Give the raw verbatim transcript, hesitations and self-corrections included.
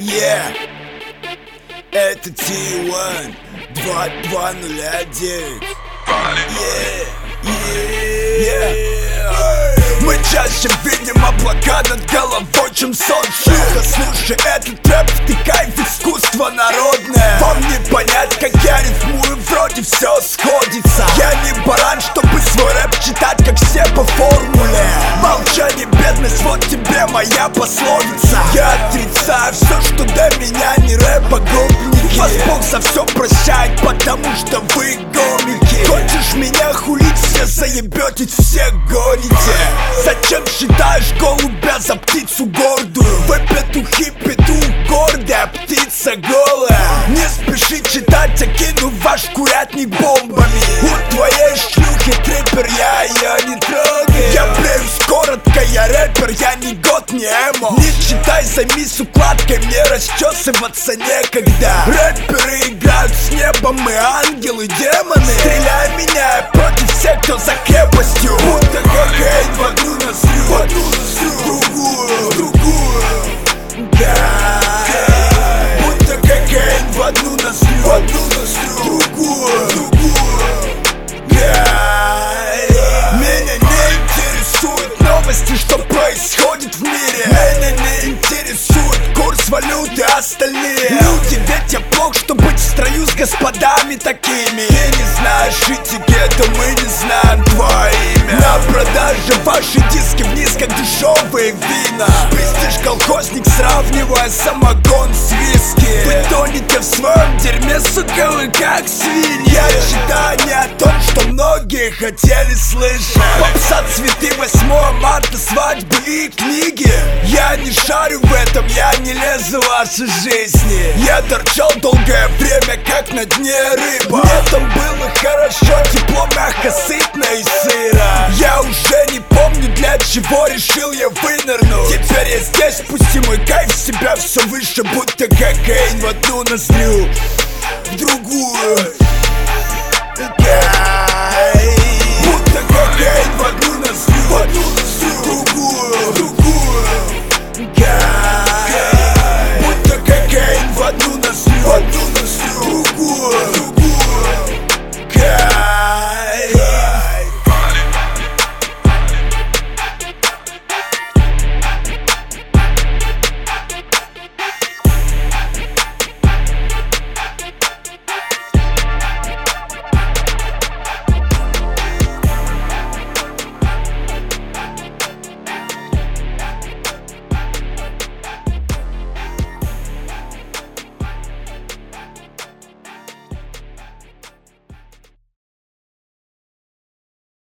Yeah, это ти один два два ноль один. Yeah, yeah, yeah. Мы чаще видим облака над головой, чем солнце. Слушай этот рэп, ты кайф, искусство народное. Вам не понять, как я рифмую, вроде все сходится. Я не баран, чтобы свой рэп читать, как все по формуле. Молчание, бедность, вот тебе моя пословица. Я отрицаю все, что до меня не рэп, а гопники. Вас Бог за все прощает, потому что вы гомики. Хочешь меня хулить, все заебетесь, все гоните. Зачем считаешь голубя за птицу гордую? Вы петухи, петух гордый, а птица голая. Не спеши читать, а кину ваш курятник бомбами. У твоей шлюхи трипер, я ее не трогаю. Я бреюсь коротко, я рэпер, я не год, не эмо. Не читай, займись укладкой, мне расчесываться некогда. Рэперы играют с небом, мы ангелы, демоны. Стреляй, меняя против всех, кто за крепостью. Будто кокаин в одну ноздрю, в одну ноздрю, другую, другую. Гай. Будто кокаин в одну ноздрю, в одну ноздрю, другую, другую. Гай. Меня не интересуют новости, что происходит в мире. Меня не интересует курс валюты, остальные люди, ведь я плох, что быть в строю с господами такими. Ты не знаешь этикету, мы не знаем твое имя. На продаже ваши диски вниз, как дешевые вина. Престиж колхозник, сравнивая самогон с виски. Вы тонете в своем дерьме, сука, вы как свиньи. Я читаю не о том, что многие хотели слышать. Попса, цветы, восьмое марта, свадьбы и книги. Я не шарю в этом, я не лезу в ваши жизни. Я торчал долгое время, как на дне рыба. Мне там было хорошо, тепло, мягко, сытно и сыро. Я уже не помню, для чего решил я вынырнуть. Теперь я здесь, пусти мой кайф в себя все выше, будто кокаин в одну ноздрю, в другую.